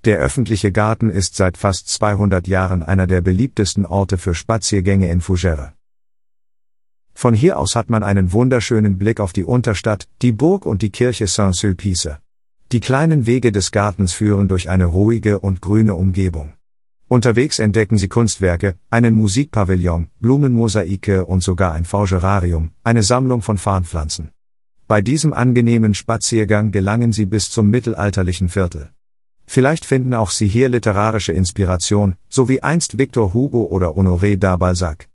Der öffentliche Garten ist seit fast 200 Jahren einer der beliebtesten Orte für Spaziergänge in Fougères. Von hier aus hat man einen wunderschönen Blick auf die Unterstadt, die Burg und die Kirche Saint-Sulpice. Die kleinen Wege des Gartens führen durch eine ruhige und grüne Umgebung. Unterwegs entdecken Sie Kunstwerke, einen Musikpavillon, Blumenmosaike und sogar ein Fougerarium, eine Sammlung von Farnpflanzen. Bei diesem angenehmen Spaziergang gelangen Sie bis zum mittelalterlichen Viertel. Vielleicht finden auch Sie hier literarische Inspiration, so wie einst Victor Hugo oder Honoré de Balzac.